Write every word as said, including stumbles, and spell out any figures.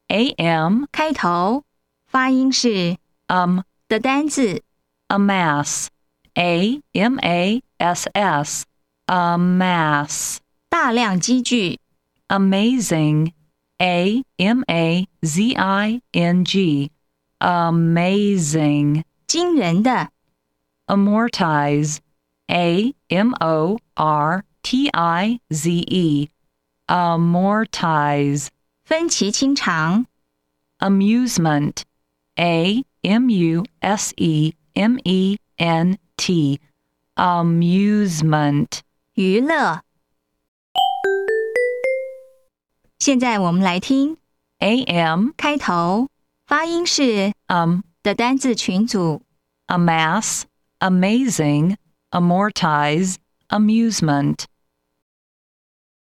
A M 开头，发音是 um 的单字 amass A M A S S amass 大量积聚 amazing A M A Z I N G amazing 惊人的 amortize A M O R T I Z E amortize 分期清偿 amusement A M U S E M E N T amusement 娱乐。现在我们来听 A M 开头，发音是 um 的单字群组 amass amazing amortize amusement